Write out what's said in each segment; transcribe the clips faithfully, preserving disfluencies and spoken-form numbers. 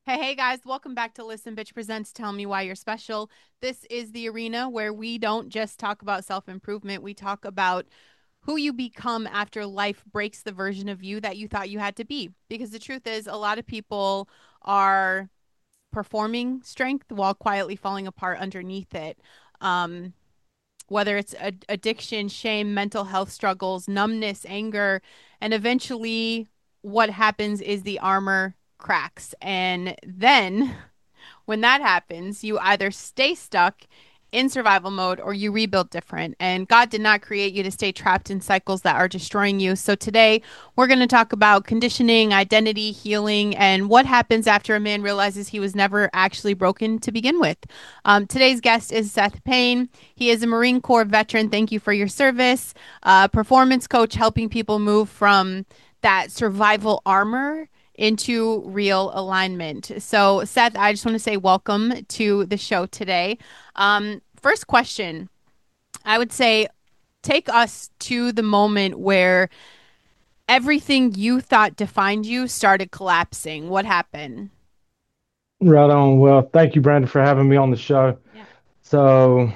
Hey, hey guys, welcome back to Listen Bitch Presents Tell Me Why You're Special. This is the arena where we don't just talk about self improvement, we talk about who you become after life breaks the version of you that you thought you had to be. Because the truth is, a lot of people are performing strength while quietly falling apart underneath it. Um, whether it's ad- addiction, shame, mental health struggles, numbness, anger, and eventually what happens is the armor cracks. And then when that happens, you either stay stuck in survival mode or you rebuild different. And God did not create you to stay trapped in cycles that are destroying you. So today we're going to talk about conditioning, identity, healing, and what happens after a man realizes he was never actually broken to begin with. Um, today's guest is Seth Payne. He is a Marine Corps veteran. Thank you for your service. Uh, performance coach helping people move from that survival armor into real alignment. So, Seth, I just want to say welcome to the show today. Um, first question, I would say take us to the moment where everything you thought defined you started collapsing. What happened? Right on. Well, thank you, Brandon, for having me on the show. Yeah. So,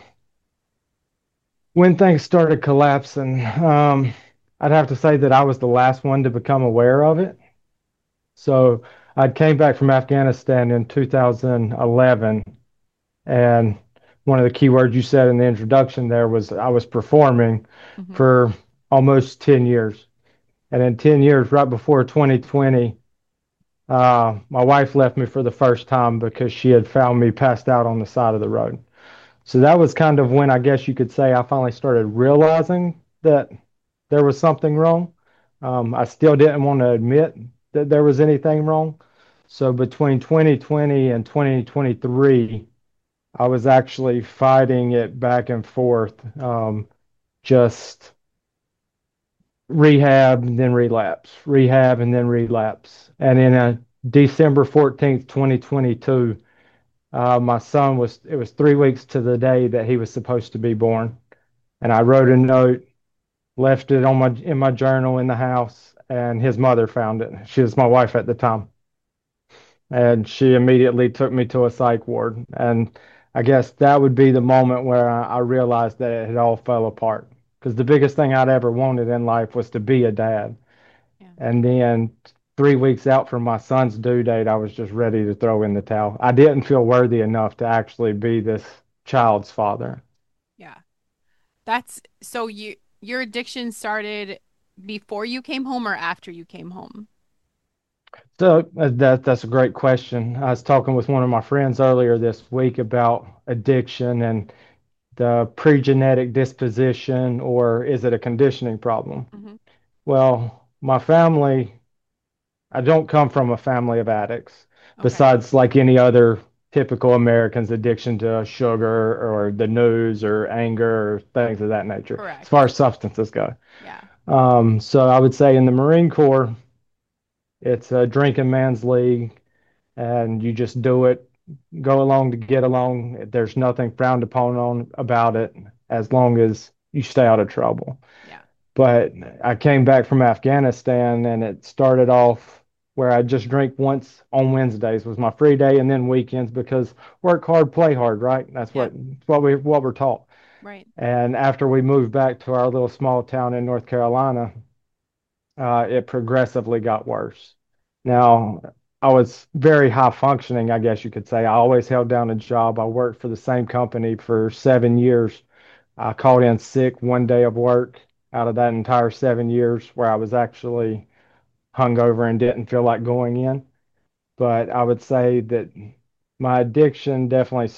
when things started collapsing, um, I'd have to say that I was the last one to become aware of it. So, I came back from Afghanistan in two thousand eleven, and one of the key words you said in the introduction there was I was performing Hmm. for almost ten years. And in ten years, right before twenty twenty, uh, my wife left me for the first time because she had found me passed out on the side of the road. So that was kind of when I guess you could say I finally started realizing that there was something wrong. Um, I still didn't want to admit that there was anything wrong. So between twenty twenty and twenty twenty-three, I was actually fighting it back and forth, um, just rehab and then relapse, rehab and then relapse. And in a December fourteenth, twenty twenty-two, uh, my son was, it was three weeks to the day that he was supposed to be born. And I wrote a note, left it on my in my journal in the house, and his mother found it. She was my wife at the time, and she immediately took me to a psych ward. And I guess that would be the moment where I, I realized that it had all fell apart. Because the biggest thing I'd ever wanted in life was to be a dad. Yeah. And then three weeks out from my son's due date, I was just ready to throw in the towel. I didn't feel worthy enough to actually be this child's father. Yeah. That's so you your addiction started before you came home or after you came home? So uh, that that's a great question. I was talking with one of my friends earlier this week about addiction and the pre-genetic disposition, or is it a conditioning problem? Hmm. Well, my family, I don't come from a family of addicts, Okay. besides like any other typical American's addiction to sugar or the news or anger or things of that nature, as far Correct. as substances go. Yeah. Um, so I would say in the Marine Corps, it's a drinking man's league, and you just do it, go along to get along. There's nothing frowned upon on about it as long as you stay out of trouble. Yeah. But I came back from Afghanistan, and it started off where I just drink once on Wednesdays was my free day, and then weekends because work hard, play hard, right? That's Yeah. what what we what we're taught. Right. And after we moved back to our little small town in North Carolina, uh, it progressively got worse. Now, I was very high functioning, I guess you could say. I always held down a job. I worked for the same company for seven years. I called in sick one day of work out of that entire seven years where I was actually hungover and didn't feel like going in. But I would say that my addiction definitely,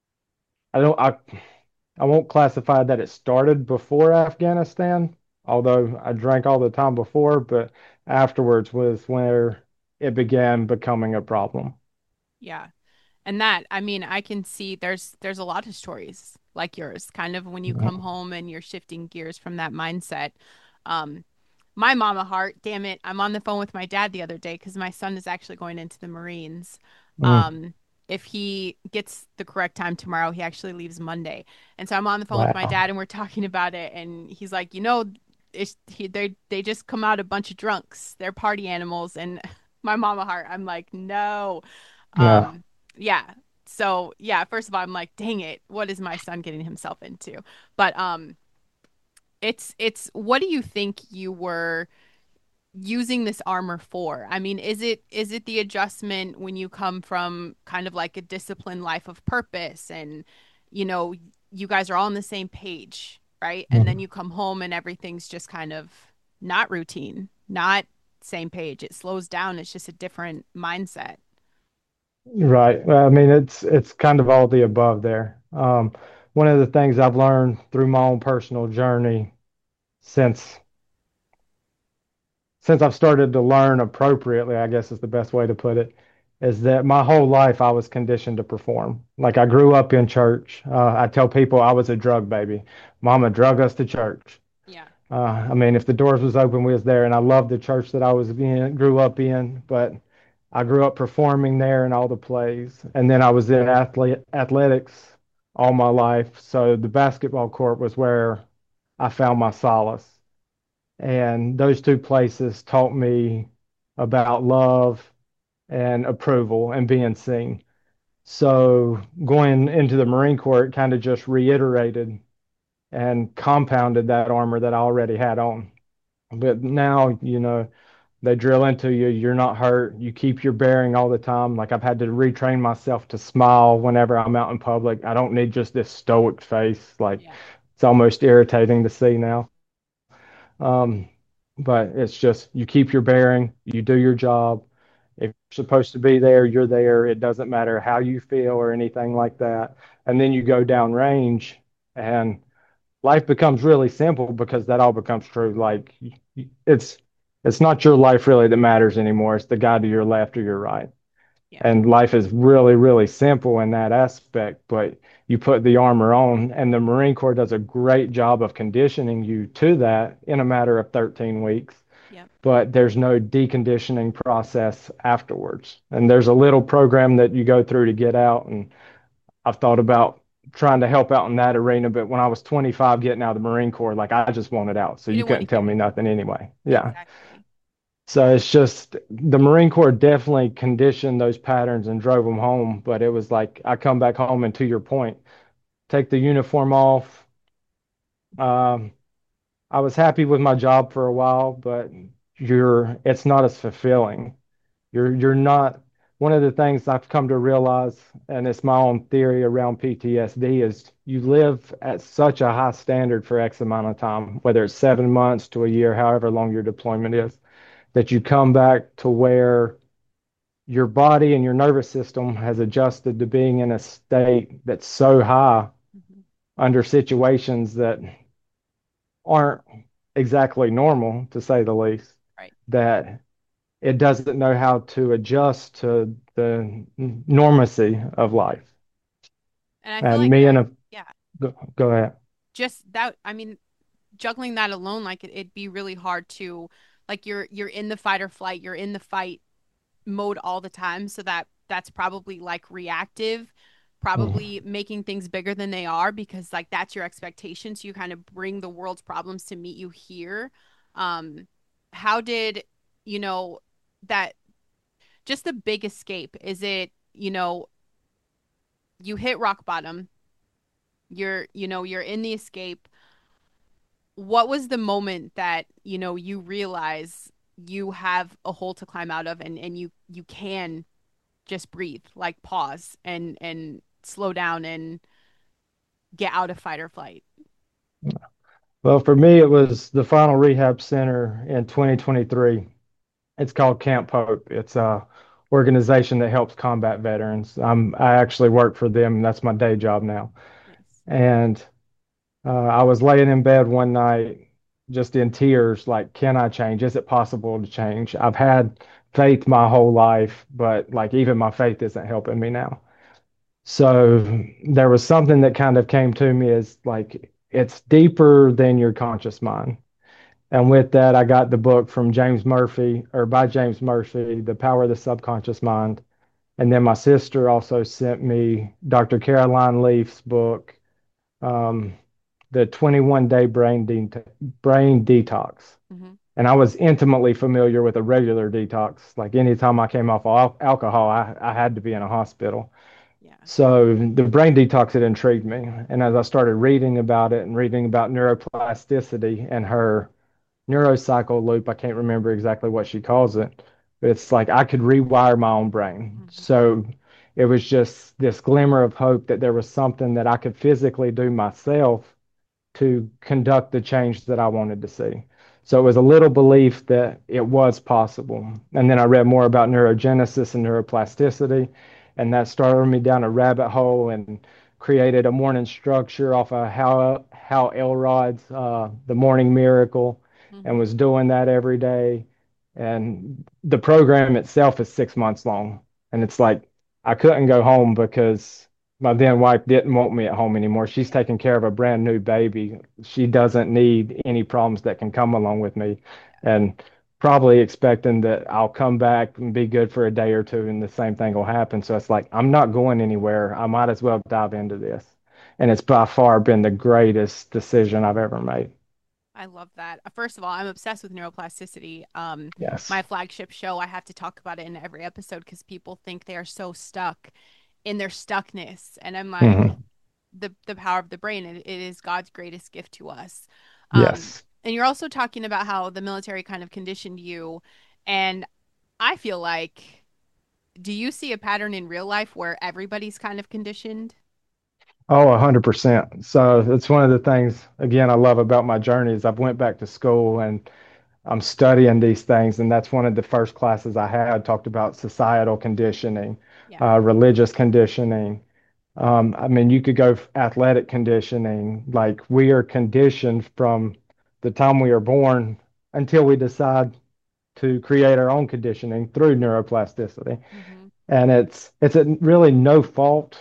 I don't, I, I won't classify that it started before Afghanistan, although I drank all the time before, but afterwards was where it began becoming a problem. Yeah. And that, I mean, I can see there's there's a lot of stories like yours, kind of when you come home and you're shifting gears from that mindset. Um, my mama heart, damn it, I'm on the phone with my dad the other day because my son is actually going into the Marines. Mm, Um, if he gets the correct time tomorrow, he actually leaves Monday. And so I'm on the phone with my wow. dad and we're talking about it, and he's like, you know, it's he they they just come out a bunch of drunks. They're party animals, and my mama heart, I'm like, no. Yeah. Um, yeah. So yeah, first of all, I'm like, dang it, what is my son getting himself into? But um, it's it's what do you think you were using this armor for? I mean, is it is it the adjustment when you come from kind of like a disciplined life of purpose and you know, you guys are all on the same page, right? And then Mhm. you come home and everything's just kind of not routine, not same page. It slows down. It's just a different mindset. Right. Well, I mean, it's it's kind of all the above there. Um, one of the things I've learned through my own personal journey since since I've started to learn appropriately, I guess is the best way to put it, is that my whole life I was conditioned to perform. Like I grew up in church. Uh, I tell people I was a drug baby. Mama drug us to church. Yeah. Uh, I mean, if the doors was open, we was there, and I loved the church that I was in, grew up in. But I grew up performing there in all the plays, and then I was in athlete athletics all my life. So the basketball court was where I found my solace. And those two places taught me about love and approval and being seen. So going into the Marine Corps, it kind of just reiterated and compounded that armor that I already had on. But now, you know, they drill into you, you're not hurt, you keep your bearing all the time. Like I've had to retrain myself to smile whenever I'm out in public. I don't need just this stoic face. Like Yeah. it's almost irritating to see now. Um, but it's just you keep your bearing, you do your job. If you're supposed to be there, you're there. It doesn't matter how you feel or anything like that. And then you go down range and life becomes really simple because that all becomes true. Like it's it's not your life really that matters anymore. It's the guy to your left or your right. Yeah. And life is really, really simple in that aspect, but you put the armor on, and the Marine Corps does a great job of conditioning you to that in a matter of thirteen weeks. Yep. But there's no deconditioning process afterwards. And there's a little program that you go through to get out. And I've thought about trying to help out in that arena. But when I was twenty-five getting out of the Marine Corps, like I just wanted out. So You you didn't want couldn't to tell hear me it. nothing anyway. Yeah. Exactly. So it's just the Marine Corps definitely conditioned those patterns and drove them home. But it was like I come back home and to your point, take the uniform off. Um, I was happy with my job for a while, but you're it's not as fulfilling. You're you're not one of the things I've come to realize, and it's my own theory around P T S D, is you live at such a high standard for X amount of time, whether it's seven months to a year, however long your deployment is, that you come back to where your body and your nervous system has adjusted to being in a state that's so high Hmm. under situations that aren't exactly normal, to say the least, Right. that it doesn't know how to adjust to the normacy of life. And I feel And like me and that, a yeah, go, go ahead. just that, I mean, juggling that alone, like it, it'd be really hard to, like you're you're in the fight or flight, you're in the fight mode all the time, so that that's probably like reactive, Mhm. probably making things bigger than they are because like that's your expectation, so you kind of bring the world's problems to meet you here. um how did you know that just the big escape, is it, you know, you hit rock bottom, you're you know you're in the escape, what was the moment that you know you realize you have a hole to climb out of, and and you you can just breathe, like pause and and slow down and get out of fight or flight? Well, for me, it was the final rehab center in twenty twenty-three. It's called Camp Hope. It's a organization that helps combat veterans. I'm I actually work for them. That's my day job now. Nice. And uh, I was laying in bed one night, just in tears, like, can I change? Is it possible to change? I've had faith my whole life, but like even my faith isn't helping me now. So there was something that kind of came to me as like it's deeper than your conscious mind. And with that, I got the book from James Murphy, or by James Murphy, The Power of the Subconscious Mind. And then my sister also sent me doctor Caroline Leaf's book, um, The twenty-one Day Brain, De- Brain Detox. Mm-hmm. And I was intimately familiar with a regular detox. Like anytime I came off al alcohol, I, I had to be in a hospital. Yeah. So the brain detox had intrigued me. And as I started reading about it and reading about neuroplasticity and her neurocycle loop, I can't remember exactly what she calls it, but it's like I could rewire my own brain. Hmm. So it was just this glimmer of hope that there was something that I could physically do myself to conduct the change that I wanted to see. So it was a little belief that it was possible. And then I read more about neurogenesis and neuroplasticity, and that started me down a rabbit hole and created a morning structure off of Hal, Hal Elrod's uh, The Morning Miracle, and Hmm. was doing that every day. And the program itself is six months long. And it's like I couldn't go home because my then wife didn't want me at home anymore. She's Yeah. taking care of a brand new baby. She doesn't need any problems that can come along with me. And probably expecting that I'll come back and be good for a day or two and the same thing will happen. So it's like, I'm not going anywhere. I might as well dive into this. And it's by far been the greatest decision I've ever made. I love that. Uh, First of all, I'm obsessed with neuroplasticity. Um, Yes. my flagship show, I have to talk about it in every episode because people think they are so stuck in their stuckness. And I'm like, Hmm. the the power of the brain, it, it is God's greatest gift to us. Um, Yes. and you're also talking about how the military kind of conditioned you. And I feel like, do you see a pattern in real life where everybody's kind of conditioned? Oh, a hundred percent. So it's one of the things, again, I love about my journey is I've went back to school and I'm studying these things, and that's one of the first classes I had talked about societal conditioning, Yeah. uh, religious conditioning. Um, I mean, you could go f- athletic conditioning. Like we are conditioned from the time we are born until we decide to create our own conditioning through neuroplasticity. Hmm. And it's it's a, really no fault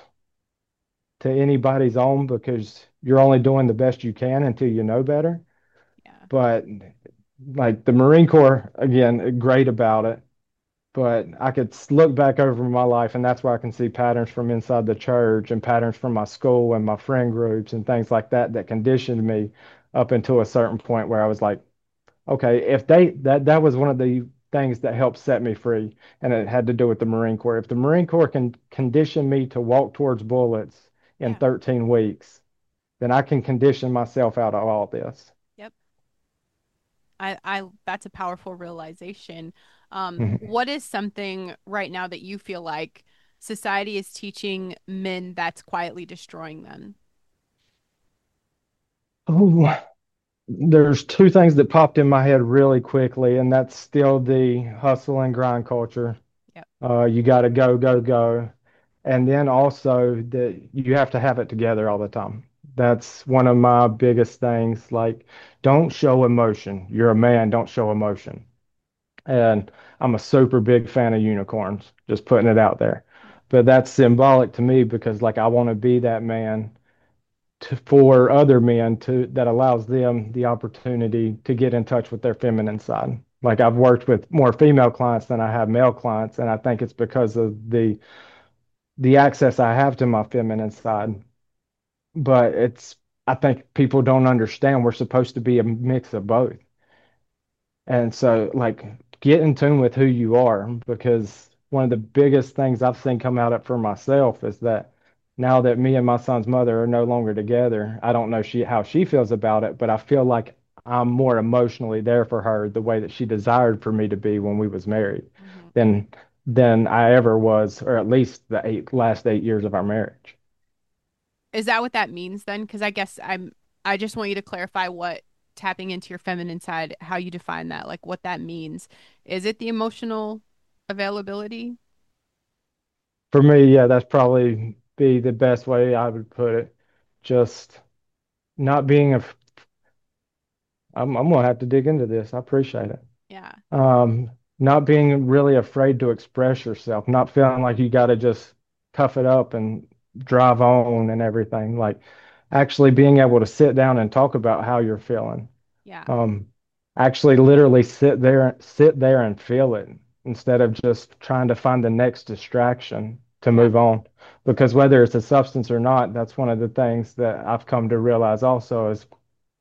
to anybody's own because you're only doing the best you can until you know better. Yeah. But like the Marine Corps, again, great about it. But I could look back over my life, and that's where I can see patterns from inside the church and patterns from my school and my friend groups and things like that that conditioned me up until a certain point where I was like, okay, if they that that was one of the things that helped set me free, and it had to do with the Marine Corps. If the Marine Corps can condition me to walk towards bullets in Yeah. thirteen weeks, then I can condition myself out of all this. Yep. I, I, that's a powerful realization. Um, Mhm. what is something right now that you feel like society is teaching men that's quietly destroying them? Oh, there's two things that popped in my head really quickly, and that's still the hustle and grind culture. Yep. Uh, you got to go, go, go. And then also that you have to have it together all the time. That's one of my biggest things. Like, don't show emotion. You're a man, don't show emotion. And I'm a super big fan of unicorns, just putting it out there. Yep. But that's symbolic to me because, like, I want to be that man to, for other men to that allows them the opportunity to get in touch with their feminine side. Like I've worked with more female clients than I have male clients, and I think it's because of the the access I have to my feminine side. But it's I think people don't understand we're supposed to be a mix of both. And so, like, get in tune with who you are because one of the biggest things I've seen come out of for myself is that now that me and my son's mother are no longer together, I don't know she how she feels about it, but I feel like I'm more emotionally there for her the way that she desired for me to be when we was married Hmm. than than I ever was, or at least the eight last eight years of our marriage. Is that what that means then? Because I guess I'm, I just want you to clarify what tapping into your feminine side, how you define that, like what that means. Is it the emotional availability? For me, yeah, that's probably be the best way I would put it. Just not being a I'm I'm gonna have to dig into this. I appreciate it. Yeah. Um, not being really afraid to express yourself, not feeling like you got to just tough it up and drive on and everything. Like actually being able to sit down and talk about how you're feeling. Yeah. Um, actually literally sit there, sit there and feel it instead of just trying to find the next distraction to Yeah. move on. Because whether it's a substance or not, that's one of the things that I've come to realize also is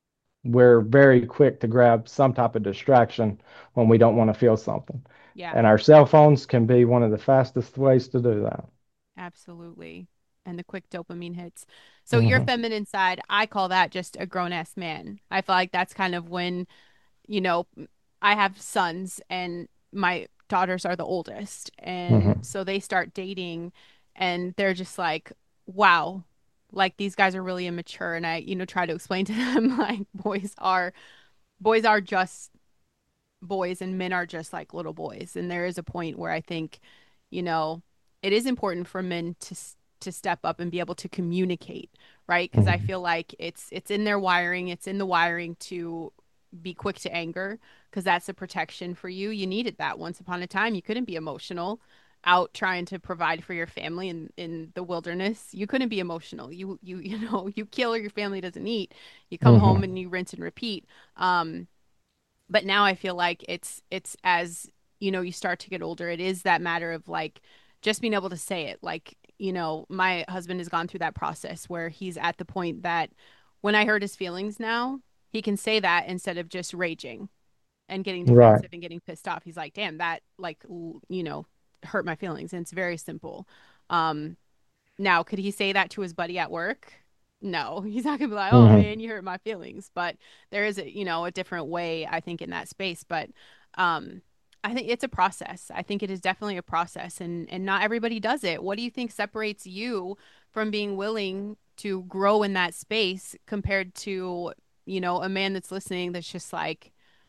we're very quick to grab some type of distraction when we don't want to feel something. Yeah, And our cell phones can be one of the fastest ways to do that. absolutely. And the quick dopamine hits. So your Hmm. feminine side, I call that just a grown ass man. I feel like that's kind of when, you know, I have sons and my daughters are the oldest. And Hmm. so they start dating and they're just like, wow, like these guys are really immature. And I, you know, try to explain to them like boys are boys are just boys and men are just like little boys. And there is a point where I think, you know, it is important for men to to step up and be able to communicate, right? Because I Hmm. feel like it's it's in their wiring, it's in the wiring to be quick to anger because that's a protection for you. You needed that once upon a time. You couldn't be emotional out trying to provide for your family in in the wilderness. You couldn't be emotional. You you you know, you kill or your family doesn't eat. You come home Hmm. and you rinse and repeat. Um but now I feel like it's it's as you know you start to get older, it is that matter of like just being able to say it. Like, you know, my husband has gone through that process where he's at the point that when I hurt his feelings now, he can say that instead of just raging and getting Right. defensive and getting pissed off. He's like, damn, that like you know hurt my feelings. And it's very simple. um Now, could he say that to his buddy at work? No, he's not gonna be like, "Oh Hmm. man, you hurt my feelings." But there is a, you know, a different way I think in that space. But um, I think it's a process. I think it is definitely a process, and and not everybody does it. What do you think separates you from being willing to grow in that space compared to, you know, a man that's listening that's just like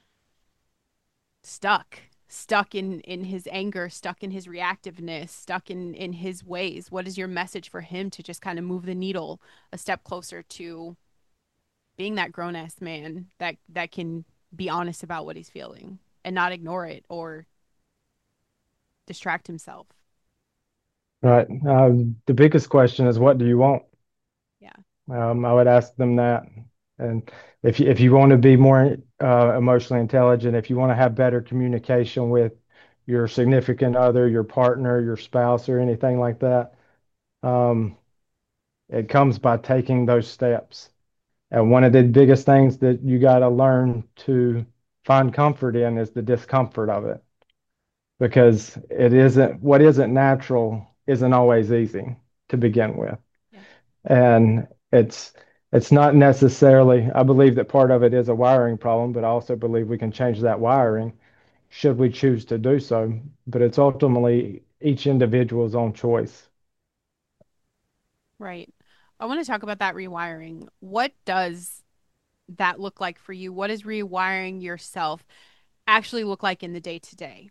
stuck stuck in in his anger, stuck in his reactiveness, stuck in in his ways? What is your message for him to just kind of move the needle a step closer to being that grown ass man that that can be honest about what he's feeling and not ignore it or distract himself? Right. Uh, the biggest question is, what do you want? Yeah. Um, I would ask them that. And if you, if you want to be more uh, emotionally intelligent, if you want to have better communication with your significant other, your partner, your spouse, or anything like that, um, it comes by taking those steps. And one of the biggest things that you got to learn to find comfort in is the discomfort of it, because it isn't what isn't natural isn't always easy to begin with. Yeah. And it's it's not necessarily, I believe that part of it is a wiring problem, but I also believe we can change that wiring should we choose to do so. But it's ultimately each individual's own choice. Right. I want to talk about that rewiring. What does that look like for you? What does rewiring yourself actually look like in the day to day?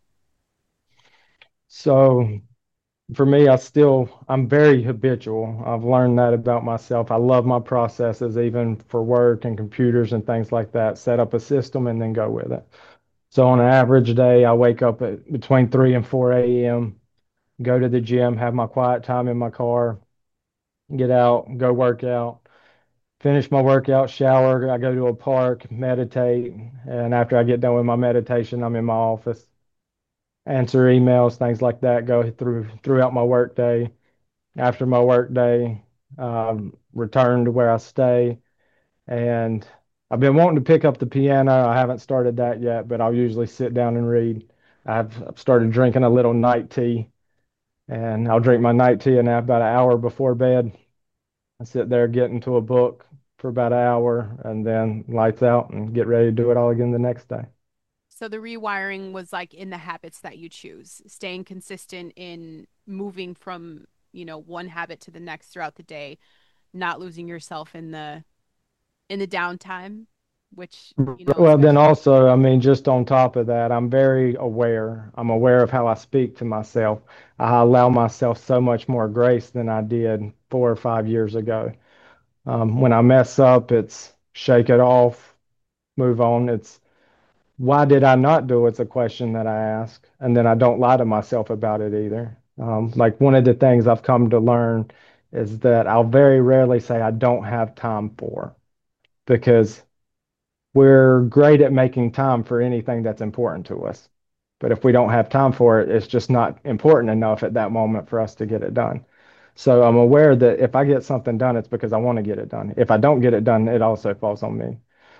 So for me, I still, I'm very habitual. I've learned that about myself. I love my processes, even for work and computers and things like that. Set up a system and then go with it. So on an average day, I wake up at between three and four a m, go to the gym, have my quiet time in my car, get out, go work out, finish my workout, shower, I go to a park, meditate, and after I get done with my meditation, I'm in my office, answer emails, things like that, go through throughout my work day. After my work day, um, return to where I stay, and I've been wanting to pick up the piano. I haven't started that yet, but I'll usually sit down and read. I've I've started drinking a little night tea, and I'll drink my night tea and about an hour before bed. I sit there, get into a book for about an hour, and then lights out and get ready to do it all again the next day. So the rewiring was like in the habits that you choose, staying consistent in moving from, you know, one habit to the next throughout the day, not losing yourself in the in the downtime, which, you know, Well, then especially also, I mean, just on top of that, I'm very aware. I'm aware of how I speak to myself. I allow myself so much more grace than I did four or five years ago. Um, when I mess up, it's shake it off, move on. It's why did I not do it? It's a question that I ask. And then I don't lie to myself about it either. Um, like one of the things I've come to learn is that I'll very rarely say I don't have time for, because we're great at making time for anything that's important to us. But if we don't have time for it, it's just not important enough at that moment for us to get it done. So I'm aware that if I get something done, it's because I want to get it done. If I don't get it done, it also falls on me.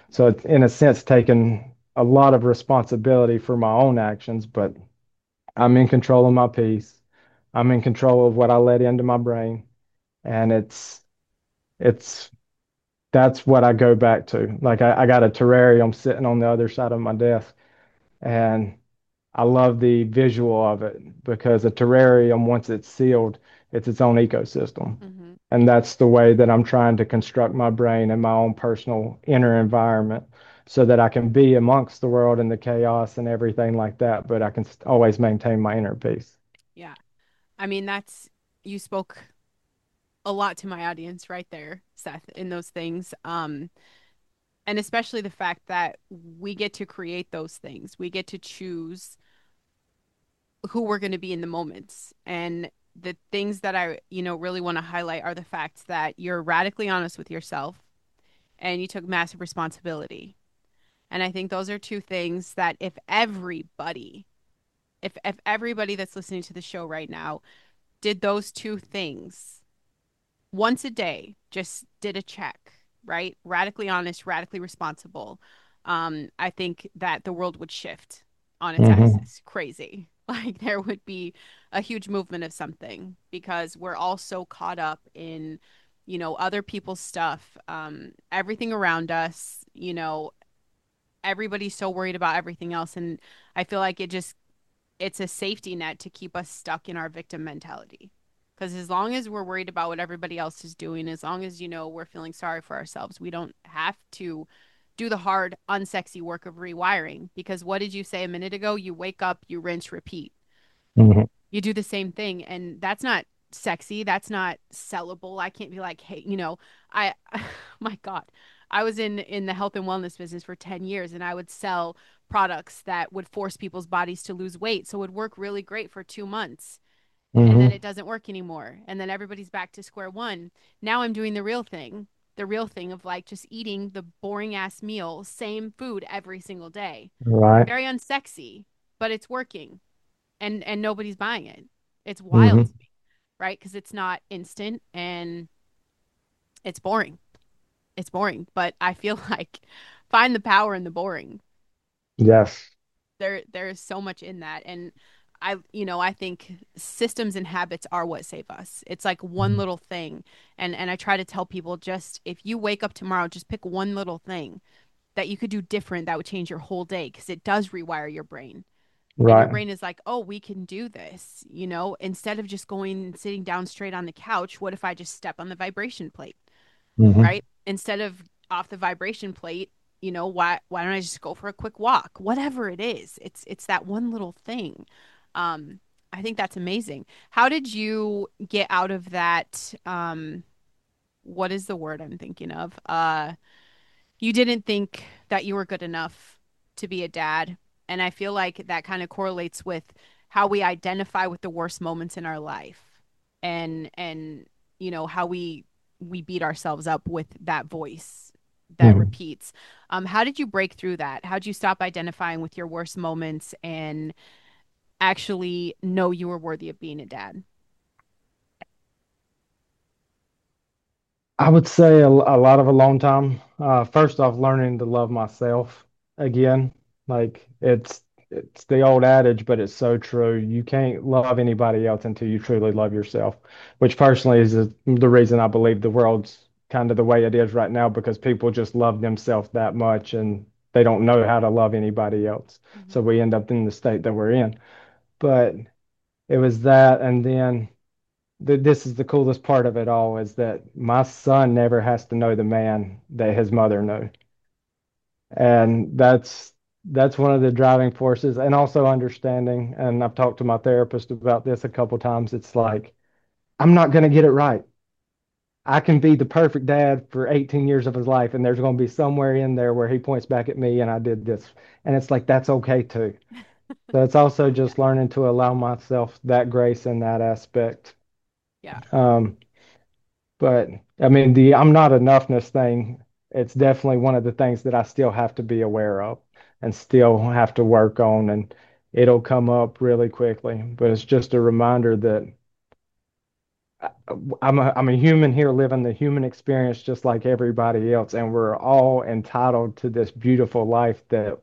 So it's in a sense taking a lot of responsibility for my own actions, but I'm in control of my peace. I'm in control of what I let into my brain. And it's it's that's what I go back to. Like I, I got a terrarium sitting on the other side of my desk, and I love the visual of it because a terrarium, once it's sealed, it's its own ecosystem. Hmm. And that's the way that I'm trying to construct my brain and my own personal inner environment so that I can be amongst the world and the chaos and everything like that, but I can always maintain my inner peace. Yeah. I mean, that's, you spoke a lot to my audience right there, Seth, in those things. Um, and especially the fact that we get to create those things. We get to choose who we're going to be in the moments. And the things that I, you know, really want to highlight are the facts that you're radically honest with yourself and you took massive responsibility. And I think those are two things that if everybody, if if everybody that's listening to the show right now did those two things once a day, just did a check, right? Radically honest, radically responsible. Um, I think that the world would shift on its Hmm. axis. Crazy. Like there would be a huge movement of something because we're all so caught up in, you know, other people's stuff, um, everything around us, you know, everybody's so worried about everything else. And I feel like it just it's a safety net to keep us stuck in our victim mentality. Because as long as we're worried about what everybody else is doing, as long as, you know, we're feeling sorry for ourselves, we don't have to do the hard, unsexy work of rewiring. Because what did you say a minute ago? You wake up, you rinse, repeat. Hmm. You do the same thing. And that's not sexy. That's not sellable. I can't be like, hey, you know, I, my God, I was in in the health and wellness business for ten years and I would sell products that would force people's bodies to lose weight. So it would work really great for two months and then Hmm. it doesn't work anymore. And then everybody's back to square one. Now I'm doing the real thing, the real thing of like just eating the boring ass meal, same food every single day. Right. Very unsexy, but it's working and and nobody's buying it. It's wild Hmm. to me, right? Because it's not instant and it's boring. It's boring, but I feel like find the power in the boring. Yes. There there is so much in that and I you know, I think systems and habits are what save us. It's like one little thing. And and I try to tell people just if you wake up tomorrow, just pick one little thing that you could do different that would change your whole day because it does rewire your brain. And your Right. brain is like, oh, we can do this. You know, instead of just going and sitting down straight on the couch, what if I just step on the vibration plate, Hmm. right? Instead of off the vibration plate, you know, why why don't I just go for a quick walk? Whatever it is, it's it's that one little thing. Um, I think that's amazing. How did you get out of that? Um, what is the word I'm thinking of? Uh, you didn't think that you were good enough to be a dad. And I feel like that kind of correlates with how we identify with the worst moments in our life and and you know how we we beat ourselves up with that voice that Hmm. repeats. Um, how did you break through that? How did you stop identifying with your worst moments and actually know you were worthy of being a dad? I would say a, a lot of alone time. Uh, first off, learning to love myself again. Like it's it's the old adage, but it's so true. You can't love anybody else until you truly love yourself, which personally is the the reason I believe the world's kind of the way it is right now because people just love themselves that much and they don't know how to love anybody else. So Mm-hmm. we end up in the state that we're in. But it was that, and then th this is the coolest part of it all is that my son never has to know the man that his mother knew. And that's that's one of the driving forces and also understanding. And I've talked to my therapist about this a couple times. It's like, I'm not going to get it right. I can be the perfect dad for eighteen years of his life, and there's going to be somewhere in there where he points back at me and I did this. And it's like, that's okay too. So it's also Yeah. just learning to allow myself that grace in that aspect. Yeah. Um, But I mean, the I'm not enoughness thing, it's definitely one of the things that I still have to be aware of and still have to work on, and it'll come up really quickly. But it's just a reminder that I'm a, I'm a human here living the human experience just like everybody else, and we're all entitled to this beautiful life that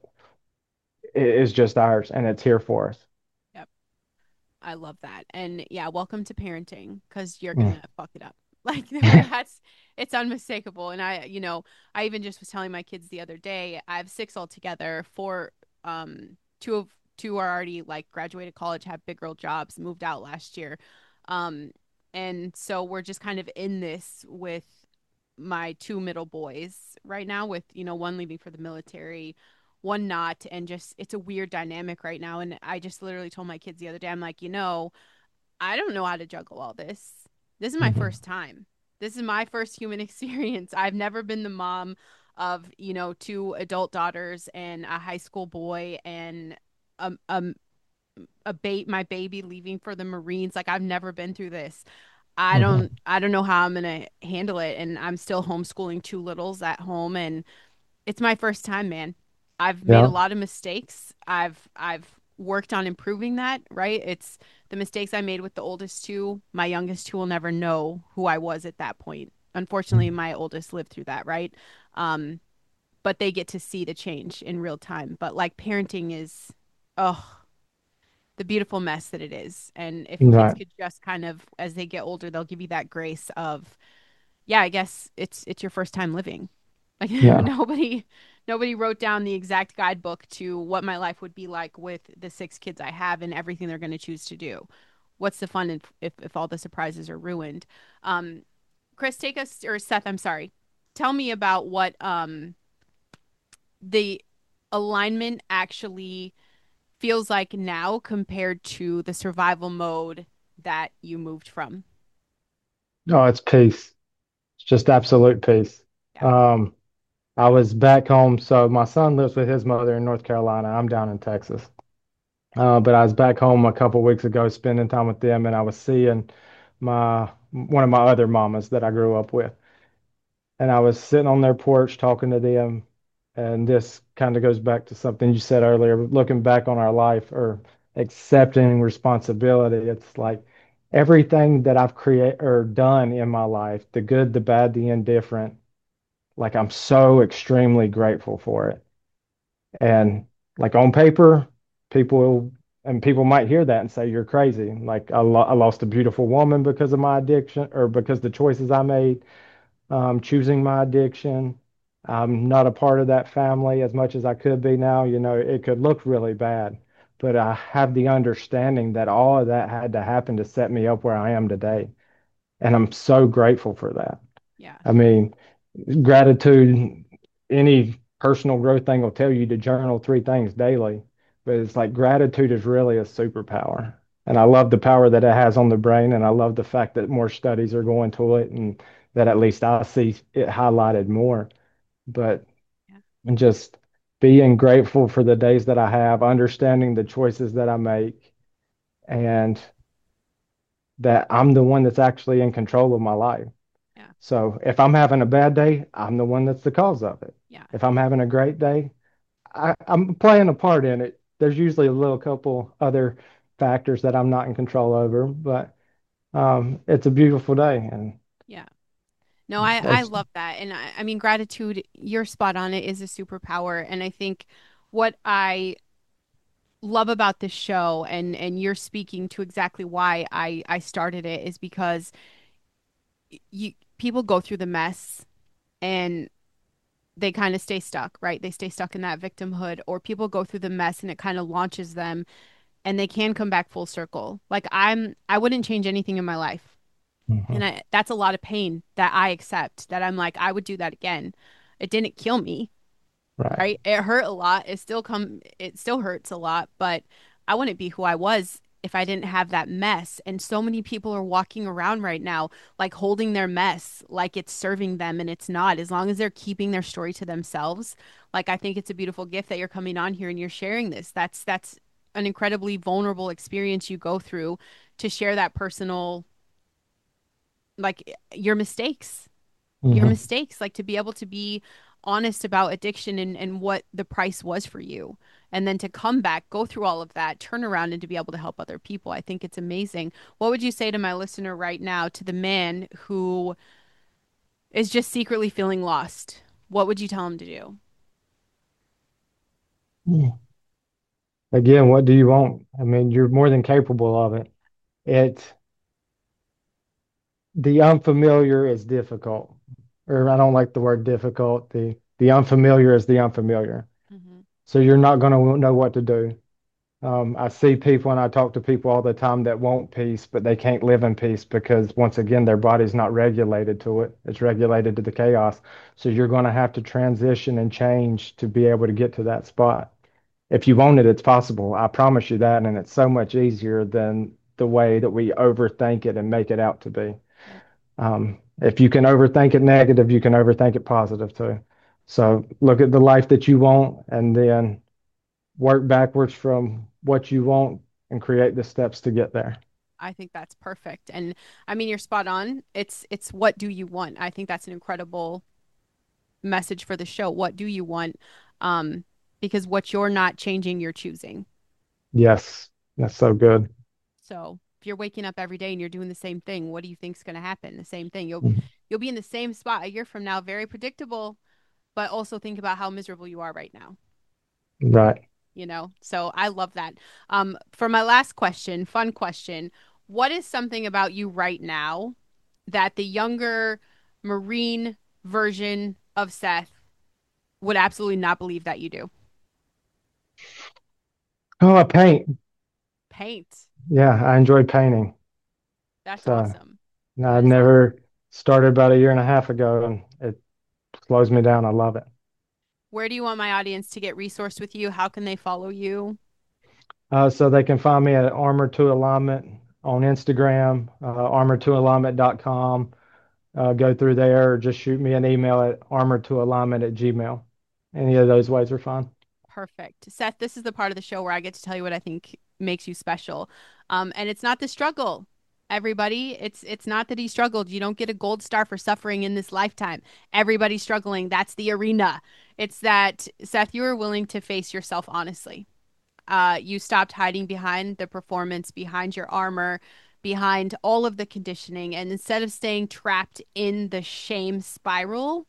is just ours and it's here for us. Yep. I love that. And yeah, welcome to parenting because you're Mm. gonna fuck it up. Like that's it's unmistakable. And I, you know, I even just was telling my kids the other day, I have six altogether. Four, um, two of two are already like graduated college, have big girl jobs, moved out last year. Um, and so we're just kind of in this with my two middle boys right now, with, you know, one leaving for the military, one not, and just it's a weird dynamic right now. And I just literally told my kids the other day, I'm like, you know, I don't know how to juggle all this. This is my Mhm. first time. This is my first human experience. I've never been the mom of, you know, two adult daughters and a high school boy and um um a bait my baby leaving for the Marines. Like I've never been through this. I don't Mhm. I don't know how I'm gonna handle it. And I'm still homeschooling two littles at home, and it's my first time, man. I've made a Yeah. lot of mistakes. I've I've worked on improving that, right? It's the mistakes I made with the oldest two. My youngest two will never know who I was at that point. Unfortunately, Mhm. my oldest lived through that, right? Um, but they get to see the change in real time. But like parenting is, oh, the beautiful mess that it is. And if kids Right. could just kind of, as they get older, they'll give you that grace of, yeah, I guess it's it's your first time living. Like Yeah. nobody nobody wrote down the exact guidebook to what my life would be like with the six kids I have and everything they're going to choose to do. What's the fun if, if if all the surprises are ruined? Um, Chris, take us, or Seth, I'm sorry. Tell me about what um the alignment actually feels like now compared to the survival mode that you moved from. Oh, it's peace. It's just absolute peace. Yeah. Um, I was back home. So my son lives with his mother in North Carolina. I'm down in Texas. Uh, but I was back home a couple weeks ago spending time with them, and I was seeing my one of my other mamas that I grew up with. And I was sitting on their porch talking to them. And this kind of goes back to something you said earlier, looking back on our life or accepting responsibility. It's like everything that I've created or done in my life, the good, the bad, the indifferent, like I'm so extremely grateful for it. And like on paper, people and people might hear that and say you're crazy. Like I, lo I lost a beautiful woman because of my addiction or because the choices I made, um, choosing my addiction. I'm not a part of that family as much as I could be now. You know, it could look really bad, but I have the understanding that all of that had to happen to set me up where I am today. And I'm so grateful for that. Yeah. I mean, gratitude, any personal growth thing will tell you to journal three things daily, but it's like gratitude is really a superpower. And I love the power that it has on the brain. And I love the fact that more studies are going to it and that at least I see it highlighted more. But Yeah. just being grateful for the days that I have, understanding the choices that I make, and that I'm the one that's actually in control of my life. Yeah. So if I'm having a bad day, I'm the one that's the cause of it. Yeah. If I'm having a great day, I, I'm playing a part in it. There's usually a little couple other factors that I'm not in control over, but um, it's a beautiful day, and Yeah. No, I I it's love that. And I, I mean gratitude, you're spot on. It is a superpower. And I think what I love about this show, and and you're speaking to exactly why I I started it, is because you people go through the mess and they kind of stay stuck, right? They stay stuck in that victimhood, or people go through the mess and it kind of launches them and they can come back full circle. Like I'm I wouldn't change anything in my life. And Mhm. I that's a lot of pain that I accept, that I'm like I would do that again. It didn't kill me, Right. right? It hurt a lot. It still come it still hurts a lot, but I wouldn't be who I was if I didn't have that mess. And so many people are walking around right now like holding their mess like it's serving them, and it's not. As long as they're keeping their story to themselves, like I think it's a beautiful gift that you're coming on here and you're sharing this. That's that's an incredibly vulnerable experience you go through to share that personal, like your mistakes your Hmm. mistakes, like to be able to be honest about addiction and, and what the price was for you. and then to come back, go through all of that, turn around and to be able to help other people. I think it's amazing. What would you say to my listener right now, to the man who is just secretly feeling lost? What would you tell him to do? Mm. Again, what do you want? I mean, you're more than capable of it. It the unfamiliar is difficult. Or I don't like the word difficult. The the unfamiliar is the unfamiliar. Mm-hmm. So you're not going to know what to do. Um, I see people and I talk to people all the time that want peace, but they can't live in peace because once again, their body's not regulated to it. It's regulated to the chaos. So you're going to have to transition and change to be able to get to that spot. If you want it, it's possible. I promise you that. And it's so much easier than the way that we overthink it and make it out to be. Yep. Um, if you can overthink it negative, you can overthink it positive too. So look at the life that you want and then work backwards from what you want and create the steps to get there. I think that's perfect. And I mean, you're spot on. It's it's what do you want? I think that's an incredible message for the show. What do you want? Um, because what you're not changing, you're choosing. Yes, that's so good. So if you're waking up every day and you're doing the same thing, what do you think's going to happen? The same thing. You'll Mhm. you'll be in the same spot a year from now, very predictable, but also think about how miserable you are right now. Right. You know? So I love that. Um, for my last question, fun question, what is something about you right now that the younger Marine version of Seth would absolutely not believe that you do? Oh, I paint. Paint. Yeah, I enjoy painting. That's So awesome. I That is awesome. never started about a year and a half ago, and it slows me down. I love it. Where do you want my audience to get resourced with you? How can they follow you? Uh, so they can find me at Armor to Alignment on Instagram, uh, armor to alignment dot com. Uh, go through there or just shoot me an email at armor to alignment at gmail. Any of those ways are fine. Perfect. Seth, this is the part of the show where I get to tell you what I think makes you special. Um, and it's not the struggle, everybody. It's it's not that he struggled. You don't get a gold star for suffering in this lifetime. Everybody's struggling. That's the arena. It's that, Seth, you were willing to face yourself honestly. Uh, you stopped hiding behind the performance, behind your armor, behind all of the conditioning. And instead of staying trapped in the shame spiral,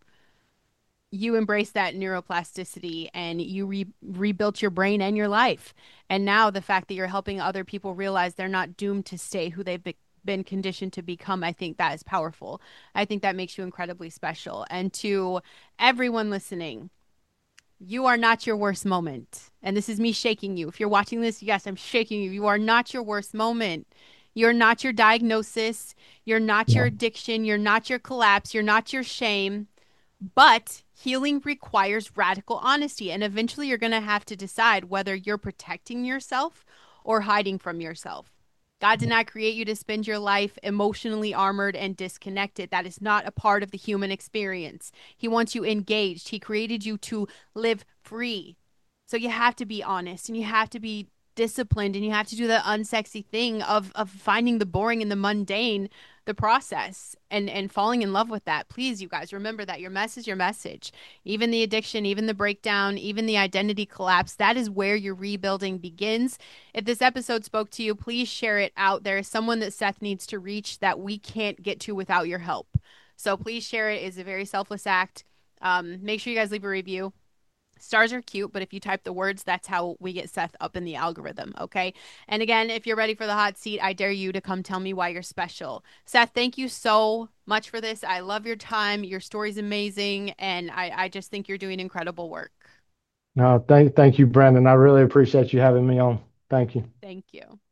you embrace that neuroplasticity and you re- rebuilt your brain and your life. And now the fact that you're helping other people realize they're not doomed to stay who they've be- been conditioned to become, I think that is powerful. I think that makes you incredibly special. And to everyone listening, you are not your worst moment. And this is me shaking you. If you're watching this, yes, I'm shaking you. You are not your worst moment. You're not your diagnosis. You're not your No. addiction. You're not your collapse. You're not your shame. But healing requires radical honesty. And eventually you're going to have to decide whether you're protecting yourself or hiding from yourself. God did not create you to spend your life emotionally armored and disconnected. That is not a part of the human experience. He wants you engaged. He created you to live free. So you have to be honest and you have to be disciplined and you have to do the unsexy thing of of finding the boring and the mundane, the process, and and falling in love with that. Please, you guys, remember that your mess is your message. Even the addiction, even the breakdown, even the identity collapse, that is where your rebuilding begins. If this episode spoke to you, please share it out. There is someone that Seth needs to reach that we can't get to without your help. So please share it. It's a very selfless act. Um, make sure you guys leave a review. Stars are cute, but if you type the words, that's how we get Seth up in the algorithm. Okay. And again, if you're ready for the hot seat, I dare you to come tell me why you're special. Seth, thank you so much for this. I love your time. Your story's amazing. And I, I just think you're doing incredible work. No, thank thank you, Brandon. I really appreciate you having me on. Thank you. Thank you.